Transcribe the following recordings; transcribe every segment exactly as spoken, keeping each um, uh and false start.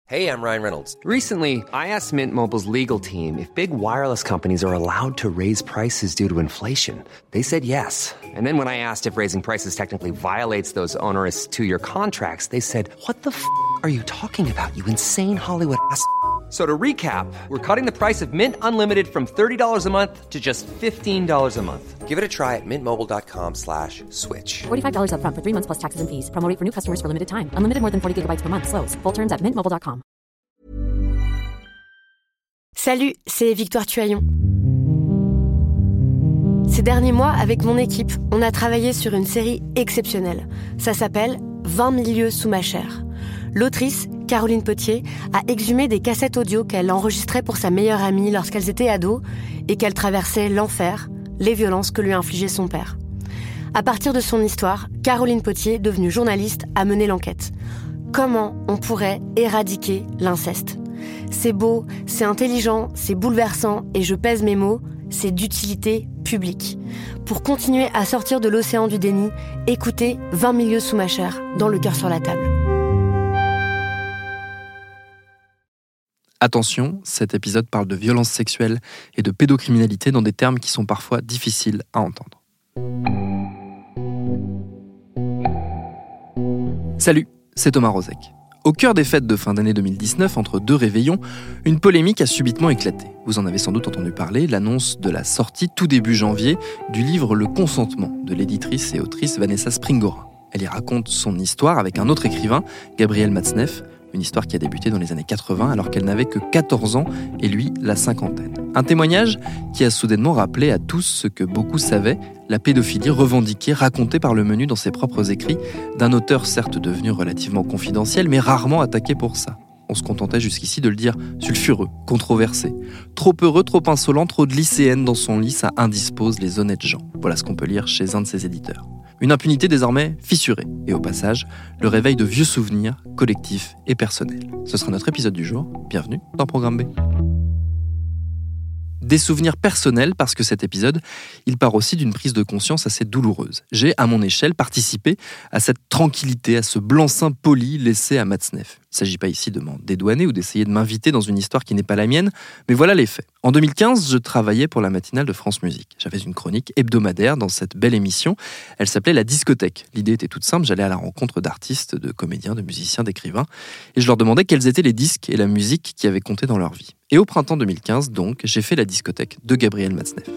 Hey, I'm Ryan Reynolds. Recently, I asked Mint Mobile's legal team if big wireless companies are allowed to raise prices due to inflation. They said yes. And then when I asked if raising prices technically violates those onerous two-year contracts, they said, what the f*** are you talking about, you insane Hollywood ass f- So to recap, we're cutting the price of Mint Unlimited from thirty dollars a month to just fifteen dollars a month. Give it a try at mintmobile.com slash switch. forty-five dollars up front for three months plus taxes and fees. Promo rate for new customers for limited time. Unlimited more than forty gigabytes per month. Slows full terms at mint mobile dot com. Salut, c'est Victoire Tuaillon. Ces derniers mois, avec mon équipe, on a travaillé sur une série exceptionnelle. Ça s'appelle vingt mille lieues sous ma chair. L'autrice, Caroline Potier, a exhumé des cassettes audio qu'elle enregistrait pour sa meilleure amie lorsqu'elles étaient ados et qu'elle traversait l'enfer, les violences que lui infligeait son père. À partir de son histoire, Caroline Potier, devenue journaliste, a mené l'enquête. Comment on pourrait éradiquer l'inceste ? C'est beau, c'est intelligent, c'est bouleversant et je pèse mes mots, c'est d'utilité publique. Pour continuer à sortir de l'océan du déni, écoutez vingt mille lieues sous ma chair, dans Le cœur sur la table. Attention, cet épisode parle de violence sexuelle et de pédocriminalité dans des termes qui sont parfois difficiles à entendre. Salut, c'est Thomas Rozek. Au cœur des fêtes de fin d'année deux mille dix-neuf, entre deux réveillons, une polémique a subitement éclaté. Vous en avez sans doute entendu parler, l'annonce de la sortie tout début janvier du livre Le consentement de l'éditrice et autrice Vanessa Springora. Elle y raconte son histoire avec un autre écrivain, Gabriel Matzneff, une histoire qui a débuté dans les années quatre-vingts alors qu'elle n'avait que quatorze ans et lui la cinquantaine. Un témoignage qui a soudainement rappelé à tous ce que beaucoup savaient, la pédophilie revendiquée, racontée par le menu dans ses propres écrits, d'un auteur certes devenu relativement confidentiel mais rarement attaqué pour ça. On se contentait jusqu'ici de le dire sulfureux, controversé. Trop heureux, trop insolent, trop de lycéennes dans son lit, ça indispose les honnêtes gens. Voilà ce qu'on peut lire chez un de ses éditeurs. Une impunité désormais fissurée, et au passage, le réveil de vieux souvenirs collectifs et personnels. Ce sera notre épisode du jour. Bienvenue dans Programme B. Des souvenirs personnels parce que cet épisode, il part aussi d'une prise de conscience assez douloureuse. J'ai, à mon échelle, participé à cette tranquillité, à ce blanc-seing poli laissé à Matzneff. Il ne s'agit pas ici de m'en dédouaner ou d'essayer de m'inviter dans une histoire qui n'est pas la mienne, mais voilà les faits. En deux mille quinze, je travaillais pour la matinale de France Musique. J'avais une chronique hebdomadaire dans cette belle émission. Elle s'appelait La Discothèque. L'idée était toute simple, j'allais à la rencontre d'artistes, de comédiens, de musiciens, d'écrivains, et je leur demandais quels étaient les disques et la musique qui avaient compté dans leur vie. Et au printemps deux mille quinze, donc, j'ai fait La Discothèque de Gabriel Matzneff.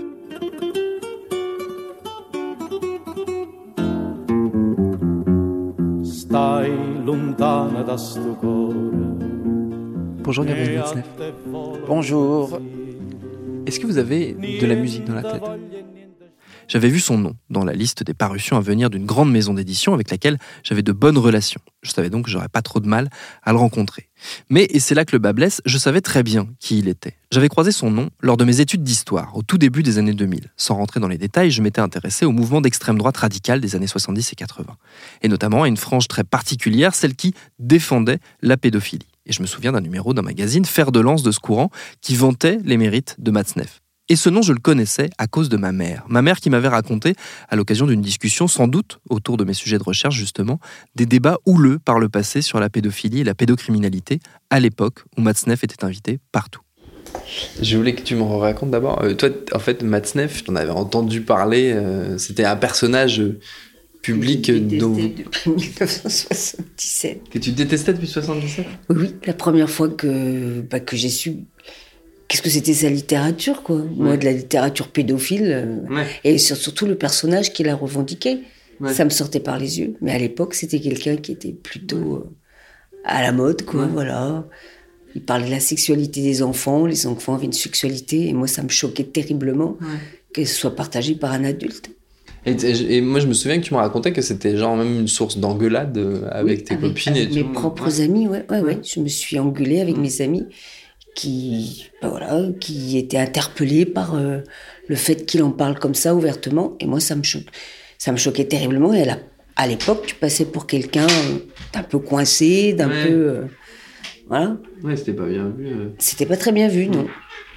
Bonjour Gabriel Matzneff. Bonjour. Est-ce que vous avez de la musique dans la tête ? J'avais vu son nom dans la liste des parutions à venir d'une grande maison d'édition avec laquelle j'avais de bonnes relations. Je savais donc que j'aurais pas trop de mal à le rencontrer. Mais, et c'est là que le bas blesse, je savais très bien qui il était. J'avais croisé son nom lors de mes études d'histoire, au tout début des années deux mille. Sans rentrer dans les détails, je m'étais intéressé au mouvement d'extrême droite radicale des années soixante-dix et quatre-vingts. Et notamment à une frange très particulière, celle qui défendait la pédophilie. Et je me souviens d'un numéro d'un magazine, Fer de lance de ce courant, qui vantait les mérites de Matzneff. Et ce nom, je le connaissais à cause de ma mère. Ma mère qui m'avait raconté, à l'occasion d'une discussion, sans doute autour de mes sujets de recherche justement, des débats houleux par le passé sur la pédophilie et la pédocriminalité, à l'époque où Matzneff était invité partout. Je voulais que tu me racontes d'abord. Euh, toi, en fait, Matzneff, j'en avais entendu parler. Euh, c'était un personnage public que je dont... depuis dix-neuf cent soixante-dix-sept. Que tu détestais depuis soixante-dix-sept ? Oui, la première fois que, bah, que j'ai su... Qu'est-ce que c'était sa littérature, quoi. Ouais. Moi, de la littérature pédophile. Euh, ouais. Et surtout le personnage qu'il a revendiqué. Ouais. Ça me sortait par les yeux. Mais à l'époque, c'était quelqu'un qui était plutôt euh, à la mode, quoi. Ouais. Voilà. Il parlait de la sexualité des enfants. Les enfants avaient une sexualité. Et moi, ça me choquait terriblement ouais. que ce soit partagé par un adulte. Et, et, et moi, je me souviens que tu me racontais que c'était genre même une source d'engueulade avec oui, tes avec, copines. Avec et mes tout. propres ouais. amis, ouais, ouais, ouais. ouais. Je me suis engueulée avec ouais. mes amis. Qui, ben voilà, qui était interpellé par euh, le fait qu'il en parle comme ça ouvertement. Et moi, ça me, choque, ça me choquait terriblement. Et elle a, à l'époque, tu passais pour quelqu'un d'un peu coincé, d'un ouais. peu... Euh, voilà. Ouais, c'était pas bien vu. Euh... C'était pas très bien vu, non.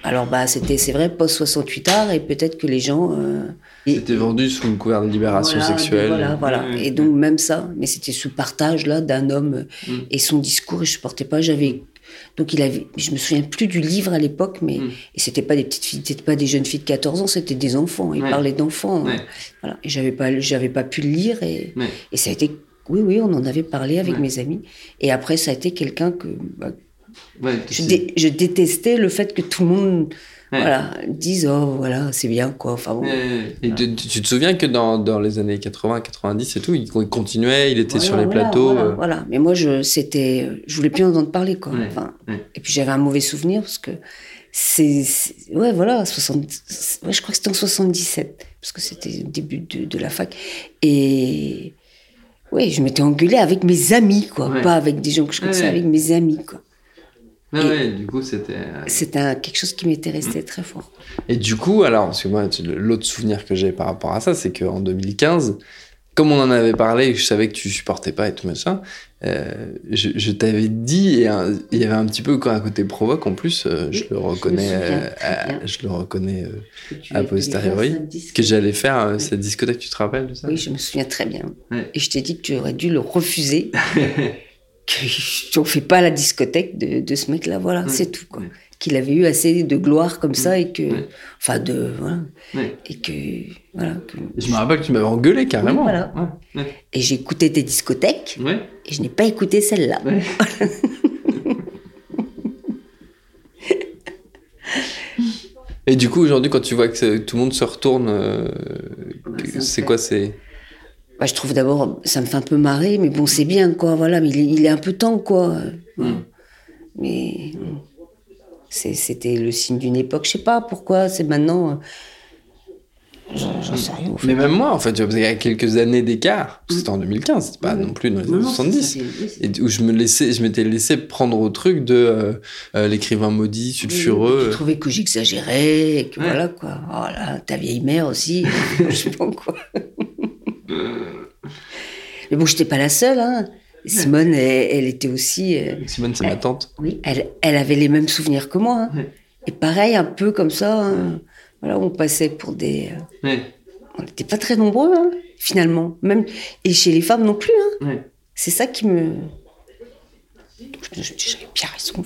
Alors, bah, c'était, c'est vrai, post soixante-huit art, et peut-être que les gens... Euh, c'était vendu sous une couvert de libération voilà, sexuelle. Voilà, voilà. Mmh. Et donc, même ça, mais c'était sous partage, là, d'un homme, mmh. et son discours, et je supportais pas, j'avais... Donc, il avait... Je me souviens plus du livre à l'époque, mais... Mmh. Et c'était pas des petites filles, c'était pas des jeunes filles de quatorze ans, c'était des enfants. Il ouais. parlait d'enfants. Ouais. Hein. Voilà. Et j'avais pas, j'avais pas pu le lire, et, ouais. et ça a été... Oui, oui, on en avait parlé avec ouais. mes amis. Et après, ça a été quelqu'un que... Bah, ouais, je, dé- je détestais le fait que tout le monde... Ouais. Voilà, disent oh voilà c'est bien quoi. Enfin bon. Ouais. Et voilà. tu, tu te souviens que dans, dans les années quatre-vingts, quatre-vingt-dix et tout, il continuait, il était voilà, sur les voilà, plateaux. Voilà, euh... voilà. Mais moi je c'était, je voulais plus en entendre parler quoi. Ouais. Enfin, ouais. Et puis j'avais un mauvais souvenir parce que c'est, c'est ouais voilà soixante, ouais, je crois que c'était en soixante-dix-sept parce que c'était le début de, de la fac et ouais je m'étais engueulée avec mes amis quoi, ouais. pas avec des gens que je connaissais, ouais. avec mes amis quoi. Ah ouais, du coup, c'était... C'était un, quelque chose qui m'était resté mmh. très fort. Et du coup, alors, parce que moi, l'autre souvenir que j'ai par rapport à ça, c'est qu'en deux mille quinze, comme on en avait parlé, je savais que tu supportais pas et tout machin, euh, je, je t'avais dit, et il y avait un petit peu un côté provoque en plus, euh, je, oui, le reconnais, je, euh, à, je le reconnais euh, a posteriori, que j'allais faire euh, oui. cette discothèque, tu te rappelles de ça? Oui, je me souviens très bien. Ouais. Et je t'ai dit que tu aurais dû le refuser. Tu ne fais pas la discothèque de, de ce mec-là, voilà, mmh. c'est tout, quoi. Mmh. Qu'il avait eu assez de gloire comme ça et que... Mmh. Enfin, de... Voilà. Mmh. Et que... Voilà. Que, je me rappelle que tu m'avais engueulé, carrément. Oui, voilà. Mmh. Et j'ai écouté tes discothèques mmh. et je n'ai pas écouté celle-là. Mmh. Et du coup, aujourd'hui, quand tu vois que tout le monde se retourne, euh, ouais, c'est quoi, c'est... Bah, je trouve d'abord, ça me fait un peu marrer, mais bon, c'est bien, quoi, voilà, mais il est, il est un peu temps, quoi. Mm. Mais c'est, c'était le signe d'une époque, je sais pas pourquoi, c'est maintenant... J'en, j'en sais rien. En fait. Mais même moi, en fait, il y a quelques années d'écart, c'était en deux mille quinze, c'était pas mm. non plus dans les années non, soixante-dix, non, c'est, c'est... et où je, me laissais, je m'étais laissé prendre au truc de euh, euh, l'écrivain maudit, sulfureux. Oui, tu trouvais que j'exagérais, et que ouais. voilà, quoi. Oh là, ta vieille mère aussi, je sais pas quoi. Mais bon, je n'étais pas la seule. Hein. Simone, elle, elle était aussi... Euh, Simone, c'est elle, ma tante. Oui, elle, elle avait les mêmes souvenirs que moi. Hein. Ouais. Et pareil, un peu comme ça, hein. Voilà, on passait pour des... Euh, ouais. On n'était pas très nombreux, hein, finalement. Même, et chez les femmes non plus. Hein. Ouais. C'est ça qui me... Je me dis, j'avais bien raison.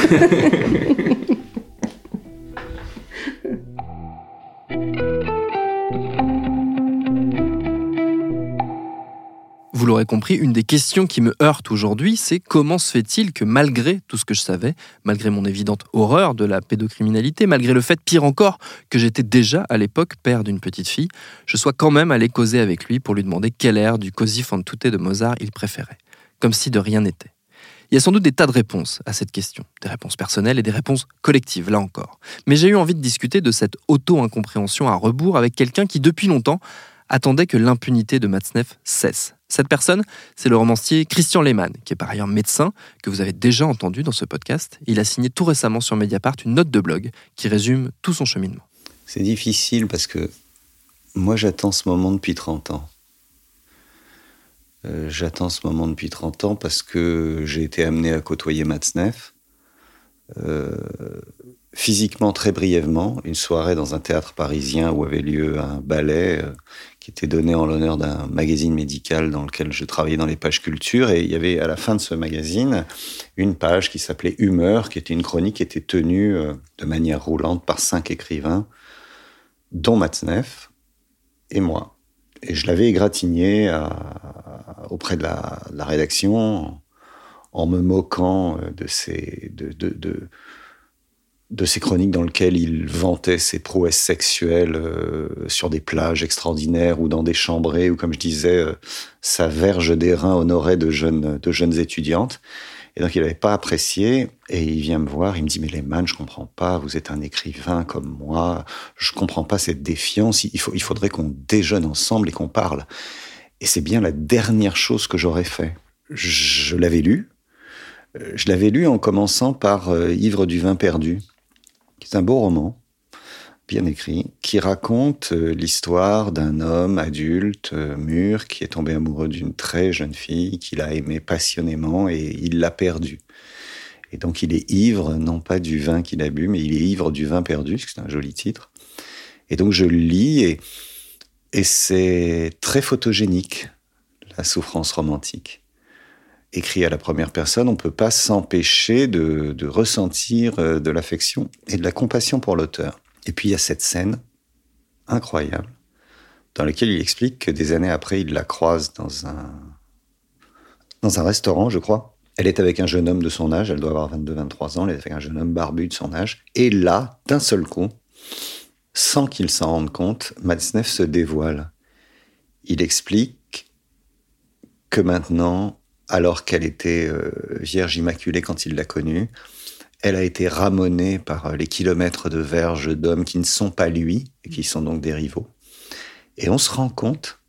Vous l'aurez compris, une des questions qui me heurte aujourd'hui, c'est comment se fait-il que malgré tout ce que je savais, malgré mon évidente horreur de la pédocriminalité, malgré le fait, pire encore, que j'étais déjà à l'époque père d'une petite fille, je sois quand même allé causer avec lui pour lui demander quel air du Così fan tutte de Mozart il préférait. Comme si de rien n'était. Il y a sans doute des tas de réponses à cette question, des réponses personnelles et des réponses collectives, là encore. Mais j'ai eu envie de discuter de cette auto-incompréhension à rebours avec quelqu'un qui, depuis longtemps, attendait que l'impunité de Matzneff cesse. Cette personne, c'est le romancier Christian Lehmann, qui est par ailleurs médecin, que vous avez déjà entendu dans ce podcast. Il a signé tout récemment sur Mediapart une note de blog qui résume tout son cheminement. C'est difficile parce que moi, j'attends ce moment depuis trente ans. Euh, j'attends ce moment depuis trente ans parce que j'ai été amené à côtoyer Matzneff. Euh, physiquement, très brièvement, une soirée dans un théâtre parisien où avait lieu un ballet euh, qui était donné en l'honneur d'un magazine médical dans lequel je travaillais dans les pages culture. Et il y avait à la fin de ce magazine une page qui s'appelait Humeur, qui était une chronique qui était tenue euh, de manière roulante par cinq écrivains, dont Matzneff et moi. Et je l'avais égratigné à, à, auprès de la, de la rédaction en, en me moquant de ces... De, de, de, de ces chroniques dans lesquelles il vantait ses prouesses sexuelles euh, sur des plages extraordinaires ou dans des chambrées, ou comme je disais, euh, sa verge d'airain honorait de jeunes, de jeunes étudiantes. Et donc il n'avait pas apprécié, et il vient me voir, il me dit « Mais Lehmann, je ne comprends pas, vous êtes un écrivain comme moi, je ne comprends pas cette défiance, il, faut, il faudrait qu'on déjeune ensemble et qu'on parle. » Et c'est bien la dernière chose que j'aurais fait. Je, je l'avais lu, je l'avais lu en commençant par euh, « Ivre du vin perdu ». C'est un beau roman, bien écrit, qui raconte euh, l'histoire d'un homme adulte, euh, mûr, qui est tombé amoureux d'une très jeune fille, qu'il a aimée passionnément et il l'a perdue. Et donc, il est ivre, non pas du vin qu'il a bu, mais il est ivre du vin perdu, c'est un joli titre. Et donc, je le lis et, et c'est très photogénique, la souffrance romantique. Écrit à la première personne, on ne peut pas s'empêcher de, de ressentir de l'affection et de la compassion pour l'auteur. Et puis, il y a cette scène incroyable dans laquelle il explique que des années après, il la croise dans un, dans un restaurant, je crois. Elle est avec un jeune homme de son âge, elle doit avoir vingt-deux vingt-trois ans, elle est avec un jeune homme barbu de son âge. Et là, d'un seul coup, sans qu'il s'en rende compte, Matzneff se dévoile. Il explique que maintenant, alors qu'elle était euh, vierge immaculée quand il l'a connue, elle a été ramonée par les kilomètres de verges d'hommes qui ne sont pas lui, et qui sont donc des rivaux. Et on se rend compte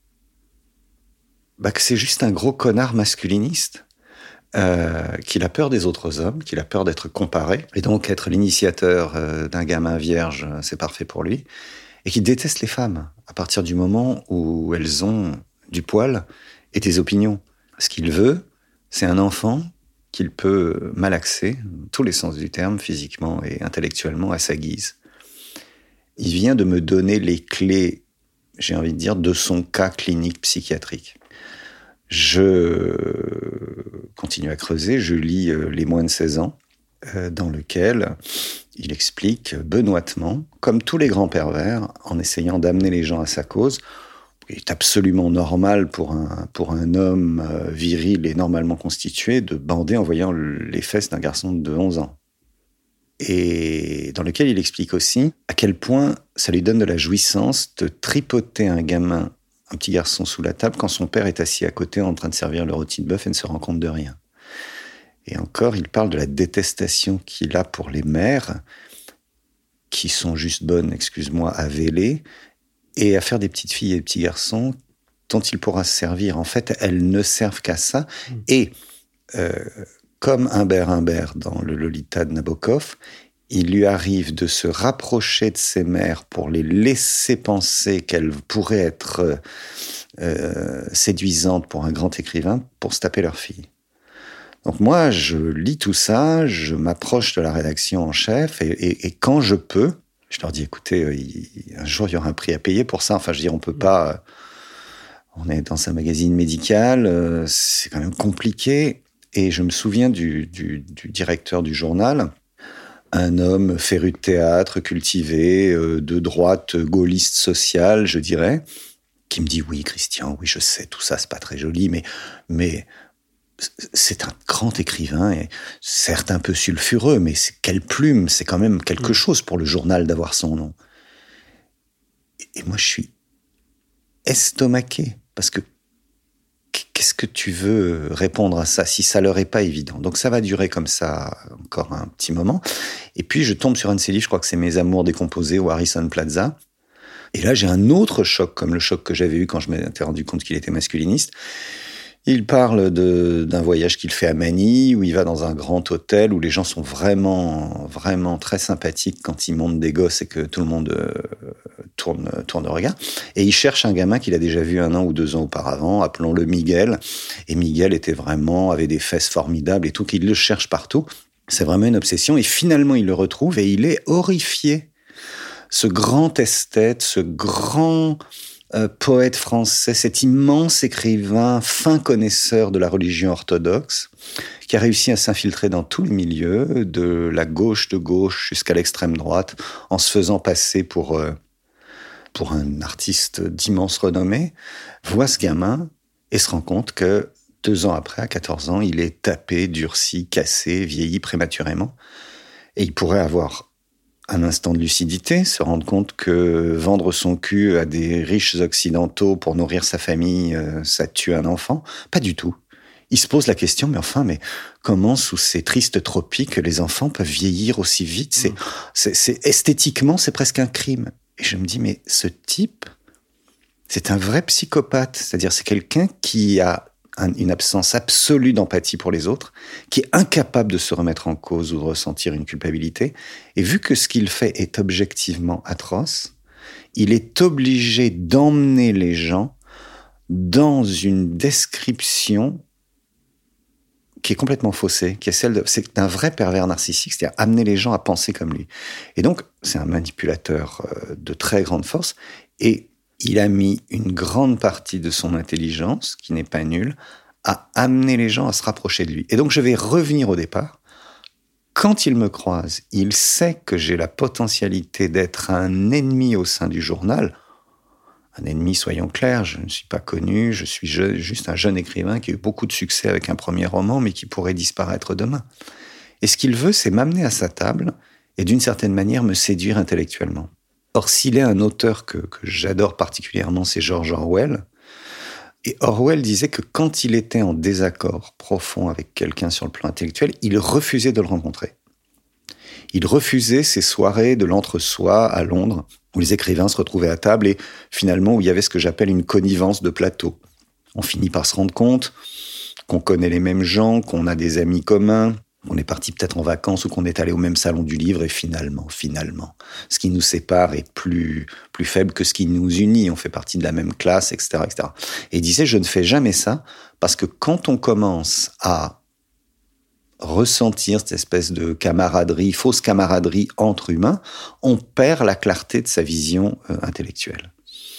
bah, que c'est juste un gros connard masculiniste, euh, qu'il a peur des autres hommes, qu'il a peur d'être comparé, et donc être l'initiateur euh, d'un gamin vierge, c'est parfait pour lui, et qu'il déteste les femmes, à partir du moment où elles ont du poil et des opinions. Ce qu'il veut, c'est un enfant qu'il peut malaxer, dans tous les sens du terme, physiquement et intellectuellement, à sa guise. Il vient de me donner les clés, j'ai envie de dire, de son cas clinique psychiatrique. Je continue à creuser, je lis euh, Les moins de seize ans, euh, dans lequel il explique benoîtement, comme tous les grands pervers, en essayant d'amener les gens à sa cause. Il est absolument normal pour un, pour un homme euh, viril et normalement constitué de bander en voyant les fesses d'un garçon de onze ans. Et dans lequel il explique aussi à quel point ça lui donne de la jouissance de tripoter un gamin, un petit garçon sous la table, quand son père est assis à côté en train de servir le rôti de bœuf et ne se rend compte de rien. Et encore, il parle de la détestation qu'il a pour les mères, qui sont juste bonnes, excuse-moi, à véler, et à faire des petites filles et des petits garçons dont il pourra se servir. En fait, elles ne servent qu'à ça. Mmh. Et euh, comme Humbert Humbert dans le Lolita de Nabokov, il lui arrive de se rapprocher de ses mères pour les laisser penser qu'elles pourraient être euh, séduisantes pour un grand écrivain, pour se taper leur fille. Donc moi, je lis tout ça, je m'approche de la rédaction en chef, et, et, et quand je peux, je leur dis, écoutez, euh, il, un jour, il y aura un prix à payer pour ça. Enfin, je veux dire, on peut pas... Euh, on est dans un magazine médical, euh, c'est quand même compliqué. Et je me souviens du, du, du directeur du journal, un homme féru de théâtre, cultivé, euh, de droite, gaulliste sociale, je dirais, qui me dit, oui, Christian, oui, je sais, tout ça, c'est pas très joli, mais... mais c'est un grand écrivain, et certes un peu sulfureux, mais c'est, quelle plume, c'est quand même quelque chose pour le journal d'avoir son nom. Et moi, je suis estomaqué, parce que qu'est-ce que tu veux répondre à ça, si ça leur est pas évident? Donc ça va durer comme ça encore un petit moment. Et puis je tombe sur un de ces livres, je crois que c'est Mes amours décomposés ou Harrison Plaza. Et là, j'ai un autre choc, comme le choc que j'avais eu quand je m'étais rendu compte qu'il était masculiniste. Il parle de, d'un voyage qu'il fait à Manille, où il va dans un grand hôtel, où les gens sont vraiment, vraiment très sympathiques quand ils montent des gosses et que tout le monde euh, tourne, tourne le regard. Et il cherche un gamin qu'il a déjà vu un an ou deux ans auparavant, appelons-le Miguel. Et Miguel était vraiment, avait des fesses formidables et tout, qu'il le cherche partout. C'est vraiment une obsession. Et finalement, il le retrouve et il est horrifié. Ce grand esthète, ce grand... Euh, poète français, cet immense écrivain, fin connaisseur de la religion orthodoxe, qui a réussi à s'infiltrer dans tout le milieu, de la gauche de gauche jusqu'à l'extrême droite, en se faisant passer pour, euh, pour un artiste d'immense renommée, voit ce gamin et se rend compte que deux ans après, à quatorze ans, il est tapé, durci, cassé, vieilli prématurément. Et il pourrait avoir un instant de lucidité, se rendre compte que vendre son cul à des riches occidentaux pour nourrir sa famille, euh, ça tue un enfant. Pas du tout. Il se pose la question, mais enfin, mais comment, sous ces tristes tropiques, les enfants peuvent vieillir aussi vite? C'est, c'est, c'est, esthétiquement, c'est presque un crime. Et je me dis, mais ce type, c'est un vrai psychopathe. C'est-à-dire, c'est quelqu'un qui a une absence absolue d'empathie pour les autres, qui est incapable de se remettre en cause ou de ressentir une culpabilité. Et vu que ce qu'il fait est objectivement atroce, il est obligé d'emmener les gens dans une description qui est complètement faussée, qui est celle de, c'est d'un vrai pervers narcissique, c'est-à-dire amener les gens à penser comme lui. Et donc, c'est un manipulateur euh, de très grande force, et il a mis une grande partie de son intelligence, qui n'est pas nulle, à amener les gens à se rapprocher de lui. Et donc, je vais revenir au départ. Quand il me croise, il sait que j'ai la potentialité d'être un ennemi au sein du journal. Un ennemi, soyons clairs, je ne suis pas connu, je suis je, juste un jeune écrivain qui a eu beaucoup de succès avec un premier roman, mais qui pourrait disparaître demain. Et ce qu'il veut, c'est m'amener à sa table et d'une certaine manière me séduire intellectuellement. Or, s'il est un auteur que, que j'adore particulièrement, c'est George Orwell. Et Orwell disait que quand il était en désaccord profond avec quelqu'un sur le plan intellectuel, il refusait de le rencontrer. Il refusait ces soirées de l'entre-soi à Londres, où les écrivains se retrouvaient à table et finalement où il y avait ce que j'appelle une connivence de plateau. On finit par se rendre compte qu'on connaît les mêmes gens, qu'on a des amis communs, qu'on est parti peut-être en vacances ou qu'on est allé au même salon du livre et finalement, finalement, ce qui nous sépare est plus, plus faible que ce qui nous unit. On fait partie de la même classe, et cetera, et cetera. Et il disait, je ne fais jamais ça parce que quand on commence à ressentir cette espèce de camaraderie, fausse camaraderie entre humains, on perd la clarté de sa vision euh, intellectuelle.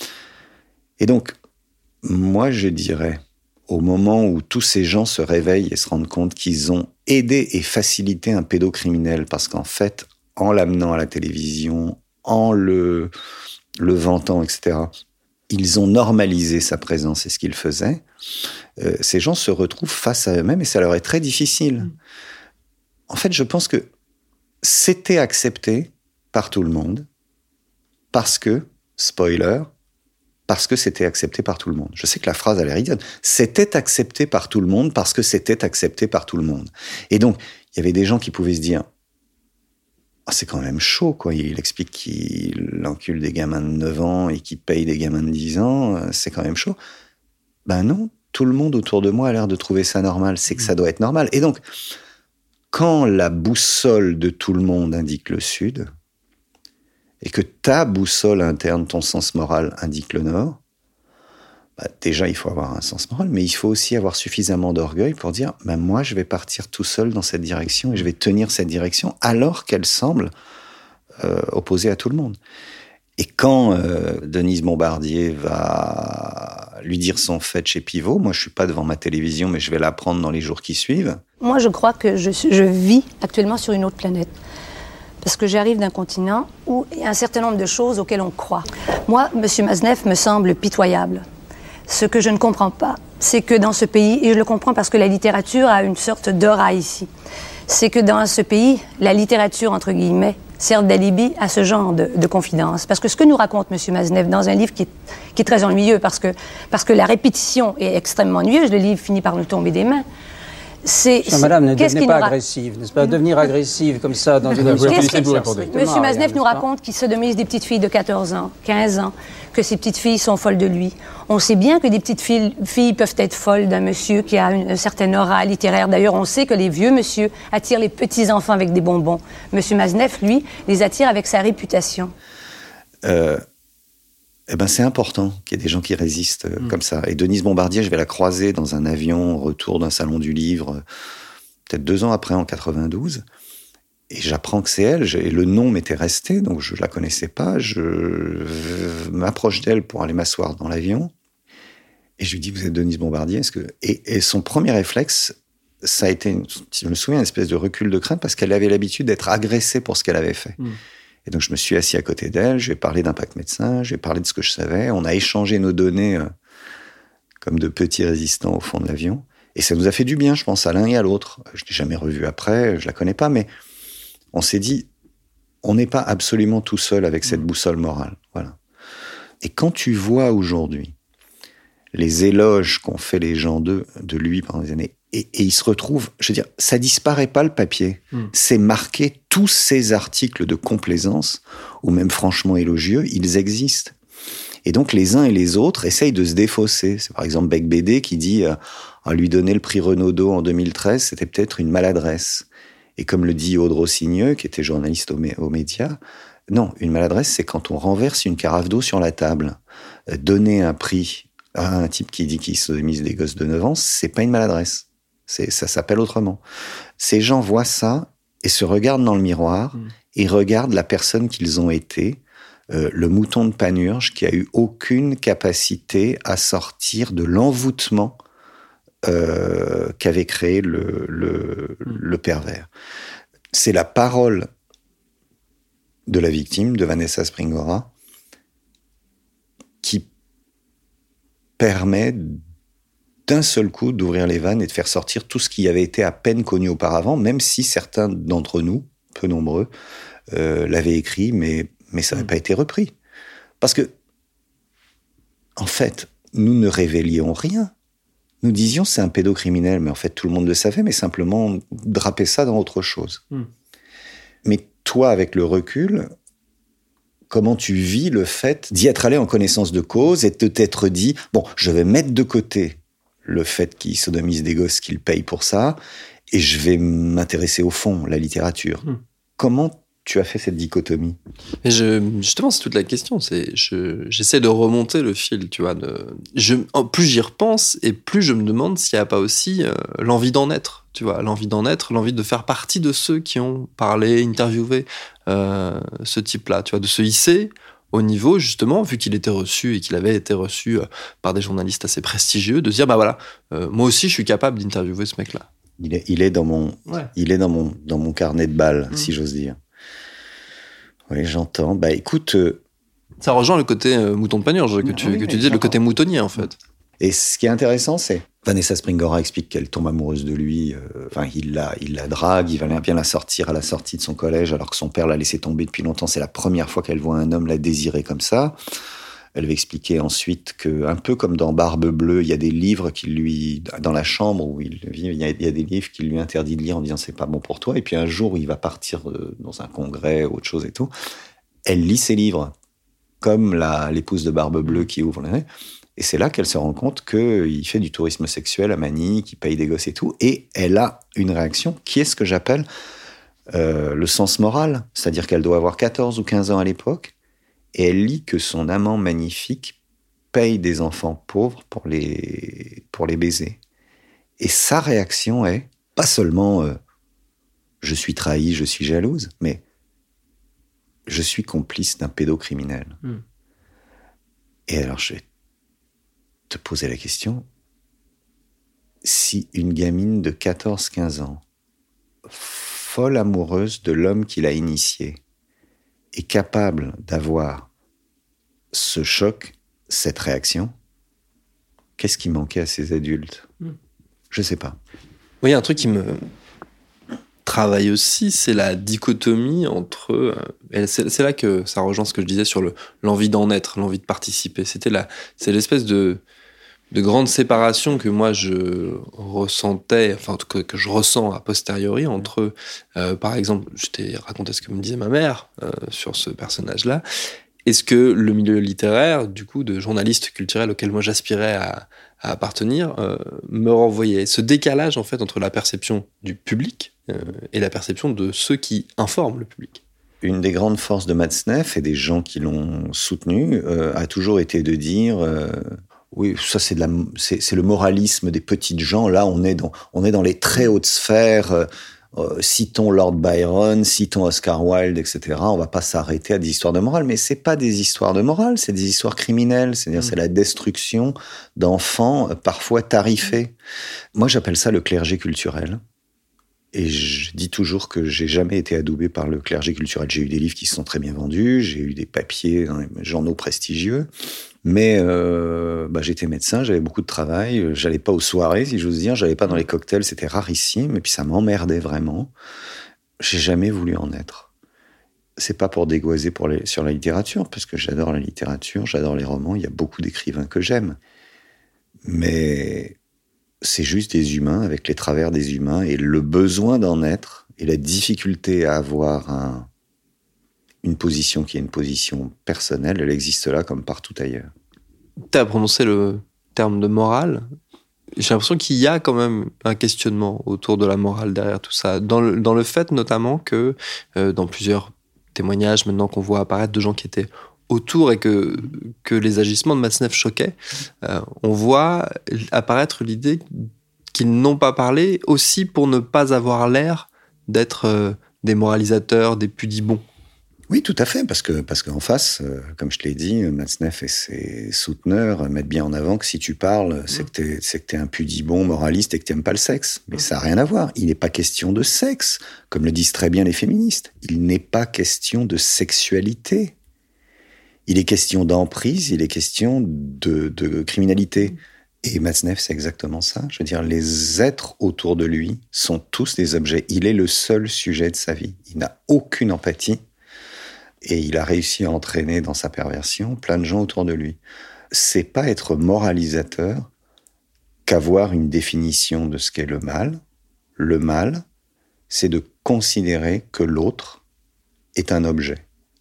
Et donc, moi, je dirais, au moment où tous ces gens se réveillent et se rendent compte qu'ils ont aidé et facilité un pédocriminel, parce qu'en fait, en l'amenant à la télévision, en le, le vantant, et cetera, ils ont normalisé sa présence et ce qu'il faisait, euh, ces gens se retrouvent face à eux-mêmes et ça leur est très difficile. Mmh. En fait, je pense que c'était accepté par tout le monde parce que, spoiler, parce que c'était accepté par tout le monde. Je sais que la phrase, elle est ridicule. C'était accepté par tout le monde parce que c'était accepté par tout le monde. Et donc, il y avait des gens qui pouvaient se dire ah, c'est quand même chaud, quoi. Il explique qu'il encule des gamins de neuf ans et qu'il paye des gamins de dix ans. C'est quand même chaud. Ben non, tout le monde autour de moi a l'air de trouver ça normal. C'est que ça doit être normal. Et donc, quand la boussole de tout le monde indique le sud, et que ta boussole interne, ton sens moral, indique le nord, bah déjà, il faut avoir un sens moral, mais il faut aussi avoir suffisamment d'orgueil pour dire bah, « moi, je vais partir tout seul dans cette direction et je vais tenir cette direction alors qu'elle semble euh, opposée à tout le monde. » Et quand euh, Denise Bombardier va lui dire son fait chez Pivot, moi, je ne suis pas devant ma télévision, mais je vais l'apprendre dans les jours qui suivent. Moi, je crois que je, je vis actuellement sur une autre planète. Parce que j'arrive d'un continent où il y a un certain nombre de choses auxquelles on croit. Moi, M. Maznev me semble pitoyable. Ce que je ne comprends pas, c'est que dans ce pays, et je le comprends parce que la littérature a une sorte d'aura ici, c'est que dans ce pays, la littérature, entre guillemets, sert d'alibi à ce genre de, de confidence. Parce que ce que nous raconte M. Maznev dans un livre qui est, qui est très ennuyeux, parce que, parce que la répétition est extrêmement ennuyeuse, le livre finit par nous tomber des mains, c'est... c'est Madame, ne devenez pas agressive, n'est-ce pas? Devenir agressive comme ça dans une émission... Monsieur Maznev nous raconte qu'il sodomise des petites filles de quatorze ans, quinze ans, que ces petites filles sont folles de lui. On sait bien que des petites filles, filles peuvent être folles d'un monsieur qui a une, une certaine aura littéraire. D'ailleurs, on sait que les vieux monsieur attirent les petits-enfants avec des bonbons. Monsieur Maznev, lui, les attire avec sa réputation. Euh... Eh ben, c'est important qu'il y ait des gens qui résistent euh, mmh. comme ça. Et Denise Bombardier, je vais la croiser dans un avion, au retour d'un salon du livre, euh, peut-être deux ans après, en quatre-vingt-douze. Et j'apprends que c'est elle. Je, et le nom m'était resté, donc je la connaissais pas. Je, je m'approche d'elle pour aller m'asseoir dans l'avion. Et je lui dis, vous êtes Denise Bombardier, est-ce que... et, et son premier réflexe, ça a été, une, si je me souviens, une espèce de recul de crainte, parce qu'elle avait l'habitude d'être agressée pour ce qu'elle avait fait. Mmh. Et donc, je me suis assis à côté d'elle, je lui ai parlé d'Impact Médecin, je lui ai parlé de ce que je savais, on a échangé nos données euh, comme de petits résistants au fond de l'avion. Et ça nous a fait du bien, je pense, à l'un et à l'autre. Je ne l'ai jamais revue après, je la connais pas, mais on s'est dit, on n'est pas absolument tout seul avec cette boussole morale. Voilà. Et quand tu vois aujourd'hui les éloges qu'ont fait les gens de, de lui pendant des années, Et, et il se retrouve, je veux dire, ça disparaît pas le papier. Mmh. C'est marqué, tous ces articles de complaisance, ou même franchement élogieux, ils existent. Et donc les uns et les autres essayent de se défausser. C'est par exemple Bec Bédé qui dit euh, à lui donner le prix Renaudot en deux mille treize, c'était peut-être une maladresse. Et comme le dit Aude Rossigneux, qui était journaliste aux, mé- aux médias, non, une maladresse, c'est quand on renverse une carafe d'eau sur la table. Euh, donner un prix à un type qui dit qu'il sodomise des gosses de neuf ans, c'est pas une maladresse. C'est, ça s'appelle autrement. Ces gens voient ça et se regardent dans le miroir mmh. et regardent la personne qu'ils ont été, euh, le mouton de Panurge qui a eu aucune capacité à sortir de l'envoûtement euh, qu'avait créé le, le, mmh. le pervers. C'est la parole de la victime, de Vanessa Springora, qui permet d'un seul coup d'ouvrir les vannes et de faire sortir tout ce qui avait été à peine connu auparavant, même si certains d'entre nous, peu nombreux, euh, l'avaient écrit, mais, mais ça n'avait mmh. pas été repris. Parce que, en fait, nous ne révélions rien. Nous disions c'est un pédocriminel, mais en fait tout le monde le savait, mais simplement on drapait ça dans autre chose. Mmh. Mais toi, avec le recul, comment tu vis le fait d'y être allé en connaissance de cause et de t'être dit, bon, je vais mettre de côté le fait qu'il sodomise des gosses, qu'il paye pour ça, et je vais m'intéresser au fond, la littérature. Mmh. Comment tu as fait cette dichotomie ? Et je, justement, c'est toute la question. C'est, je, j'essaie de remonter le fil, tu vois. De, je, plus j'y repense, et plus je me demande s'il n'y a pas aussi euh, l'envie d'en être, tu vois, l'envie d'en être, l'envie de faire partie de ceux qui ont parlé, interviewé euh, ce type-là, tu vois, de se hisser au niveau, justement, vu qu'il était reçu et qu'il avait été reçu euh, par des journalistes assez prestigieux, de se dire, bah voilà, euh, moi aussi, je suis capable d'interviewer ce mec-là. Il est, il est dans mon, ouais. il est dans mon, dans mon carnet de balles, mmh. si j'ose dire. Oui, j'entends. Bah, écoute... Euh... Ça rejoint le côté euh, mouton de Panurge que tu, oui, que tu disais, le côté moutonnier, en fait. Et ce qui est intéressant, c'est... Vanessa Springora explique qu'elle tombe amoureuse de lui. Enfin, euh, il la, il la drague, il va bien la sortir à la sortie de son collège, alors que son père l'a laissé tomber depuis longtemps. C'est la première fois qu'elle voit un homme la désirer comme ça. Elle va expliquer ensuite que, un peu comme dans Barbe Bleue, il y a des livres qui lui, dans la chambre où il vit, il y a, il y a des livres qu'il lui interdit de lire en disant c'est pas bon pour toi. Et puis un jour, il va partir dans un congrès, autre chose et tout. Elle lit ses livres, comme la, l'épouse de Barbe Bleue qui ouvre les... Et c'est là qu'elle se rend compte qu'il fait du tourisme sexuel à Manille, qu'il paye des gosses et tout. Et elle a une réaction qui est ce que j'appelle euh, le sens moral. C'est-à-dire qu'elle doit avoir quatorze ou quinze ans à l'époque. Et elle lit que son amant magnifique paye des enfants pauvres pour les, pour les baiser. Et sa réaction est pas seulement euh, « je suis trahie, je suis jalouse », mais « je suis complice d'un pédocriminel mmh. ». Et alors je vais te poser la question, si une gamine de quatorze quinze ans, folle amoureuse de l'homme qui l'a initiée, est capable d'avoir ce choc, cette réaction, qu'est-ce qui manquait à ces adultes ? mmh. Je sais pas. Oui, un truc qui me travaille aussi, c'est la dichotomie entre... Et c'est, c'est là que ça rejoint ce que je disais sur le, l'envie d'en être, l'envie de participer. C'était la, c'est l'espèce de, de grande séparation que moi je ressentais, enfin que, que je ressens a posteriori entre, euh, par exemple, je t'ai raconté ce que me disait ma mère euh, sur ce personnage-là. Est-ce que le milieu littéraire, du coup, de journaliste culturel auquel moi j'aspirais à, à appartenir, euh, me renvoyait ce décalage en fait entre la perception du public euh, et la perception de ceux qui informent le public. Une des grandes forces de Matzneff et des gens qui l'ont soutenu euh, a toujours été de dire euh, oui, ça c'est de la, c'est, c'est le moralisme des petites gens. Là, on est dans, on est dans les très hautes sphères. Euh, Euh, citons Lord Byron, citons Oscar Wilde, et cetera. On va pas s'arrêter à des histoires de morale, mais c'est pas des histoires de morale, c'est des histoires criminelles. C'est-à-dire, mmh. c'est la destruction d'enfants euh, parfois tarifés. Moi, j'appelle ça le clergé culturel. Et je dis toujours que j'ai jamais été adoubé par le clergé culturel. J'ai eu des livres qui se sont très bien vendus, j'ai eu des papiers dans les journaux prestigieux, mais euh, bah, j'étais médecin, j'avais beaucoup de travail, j'allais pas aux soirées, si j'ose dire, j'allais pas dans les cocktails, c'était rarissime, et puis ça m'emmerdait vraiment. J'ai jamais voulu en être. C'est pas pour dégoiser pour les, sur la littérature, parce que j'adore la littérature, j'adore les romans, il y a beaucoup d'écrivains que j'aime. Mais c'est juste des humains avec les travers des humains, et le besoin d'en être, et la difficulté à avoir un, une position qui est une position personnelle, elle existe là comme partout ailleurs. Tu as prononcé le terme de morale. J'ai l'impression qu'il y a quand même un questionnement autour de la morale derrière tout ça. Dans le, dans le fait notamment que, euh, dans plusieurs témoignages maintenant qu'on voit apparaître de gens qui étaient autour et que, que les agissements de Matzneff choquaient, euh, on voit apparaître l'idée qu'ils n'ont pas parlé, aussi pour ne pas avoir l'air d'être euh, des moralisateurs, des pudibons. Oui, tout à fait, parce que parce qu'en face, euh, comme je te l'ai dit, Matzneff et ses souteneurs mettent bien en avant que si tu parles, c'est que t'es, c'est que t'es un pudibon moraliste et que t'aimes pas le sexe. Mais ça n'a rien à voir. Il n'est pas question de sexe, comme le disent très bien les féministes. Il n'est pas question de sexualité. Il est question d'emprise, il est question de, de criminalité. Et Matzneff, c'est exactement ça. Je veux dire, les êtres autour de lui sont tous des objets. Il est le seul sujet de sa vie. Il n'a aucune empathie. Et il a réussi à entraîner dans sa perversion plein de gens autour de lui. C'est pas être moralisateur qu'avoir une définition de ce qu'est le mal. Le mal, c'est de considérer que l'autre est un objet.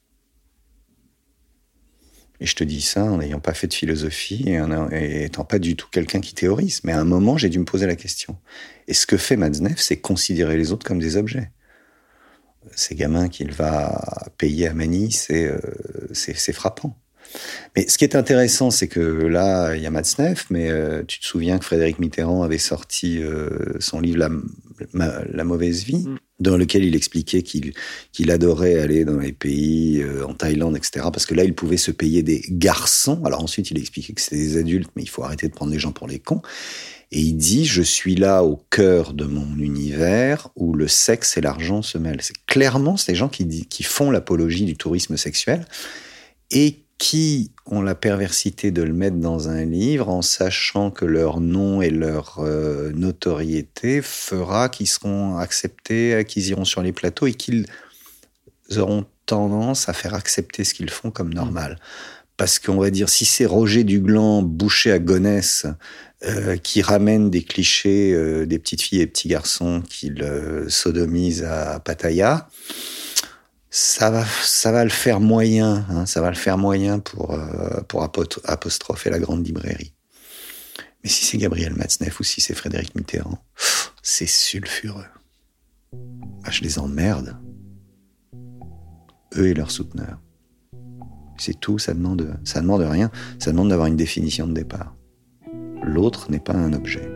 Et je te dis ça en n'ayant pas fait de philosophie et en étant pas du tout quelqu'un qui théorise. Mais à un moment, j'ai dû me poser la question. Et ce que fait Matzneff, c'est considérer les autres comme des objets. Ces gamins qu'il va payer à Manille, c'est, euh, c'est, c'est frappant. Mais ce qui est intéressant, c'est que là, il y a Matzneff, mais euh, tu te souviens que Frédéric Mitterrand avait sorti euh, son livre La, Ma, La mauvaise vie, mm. dans lequel il expliquait qu'il, qu'il adorait aller dans les pays, euh, en Thaïlande, et cetera, parce que là, il pouvait se payer des garçons. Alors ensuite, il expliquait que c'était des adultes, mais il faut arrêter de prendre les gens pour les cons. Et il dit, je suis là au cœur de mon univers où le sexe et l'argent se mêlent. C'est clairement ces gens qui, dit, qui font l'apologie du tourisme sexuel et qui ont la perversité de le mettre dans un livre en sachant que leur nom et leur euh, notoriété fera qu'ils seront acceptés, qu'ils iront sur les plateaux et qu'ils auront tendance à faire accepter ce qu'ils font comme normal. Parce qu'on va dire, si c'est Roger Duglan, bouché à Gonesse, euh, qui ramène des clichés euh, des petites filles et petits garçons qu'il euh, sodomise à Pattaya, ça va, ça va le faire moyen, hein, ça va le faire moyen pour, euh, pour apostropher la grande librairie. Mais si c'est Gabriel Matzneff ou si c'est Frédéric Mitterrand, c'est sulfureux. Bah, je les emmerde. Eux et leurs souteneurs. C'est tout, ça demande, ça demande rien. Ça demande d'avoir une définition de départ. L'autre n'est pas un objet.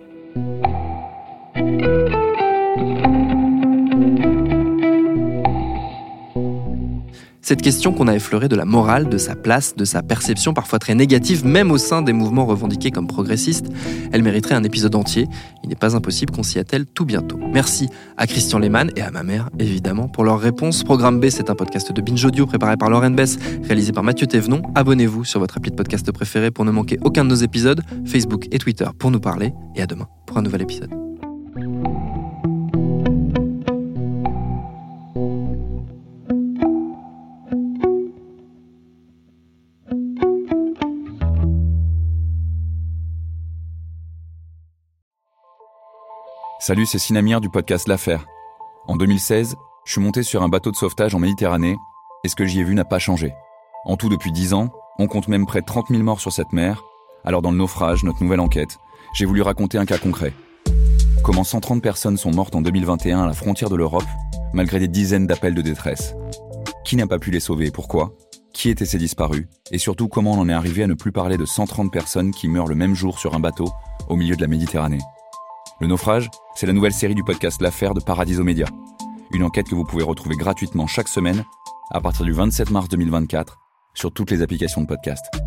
Cette question qu'on a effleurée de la morale, de sa place, de sa perception parfois très négative, même au sein des mouvements revendiqués comme progressistes, elle mériterait un épisode entier. Il n'est pas impossible qu'on s'y attelle tout bientôt. Merci à Christian Lehmann et à ma mère, évidemment, pour leurs réponses. Programme B, c'est un podcast de Binge Audio préparé par Lauren Bess, réalisé par Mathieu Thévenon. Abonnez-vous sur votre appli de podcast préféré pour ne manquer aucun de nos épisodes, Facebook et Twitter pour nous parler. Et à demain pour un nouvel épisode. Salut, c'est Sinamir du podcast L'Affaire. En deux mille seize, je suis monté sur un bateau de sauvetage en Méditerranée et ce que j'y ai vu n'a pas changé. En tout, depuis dix ans, on compte même près de trente mille morts sur cette mer. Alors dans le naufrage, notre nouvelle enquête, j'ai voulu raconter un cas concret. Comment cent trente personnes sont mortes en deux mille vingt et un à la frontière de l'Europe, malgré des dizaines d'appels de détresse. Qui n'a pas pu les sauver et pourquoi ? Qui étaient ces disparus ? Et surtout, comment on en est arrivé à ne plus parler de cent trente personnes qui meurent le même jour sur un bateau au milieu de la Méditerranée ? Le naufrage, c'est la nouvelle série du podcast L'Affaire de Paradiso Média. Une enquête que vous pouvez retrouver gratuitement chaque semaine à partir du vingt-sept mars deux mille vingt-quatre sur toutes les applications de podcast.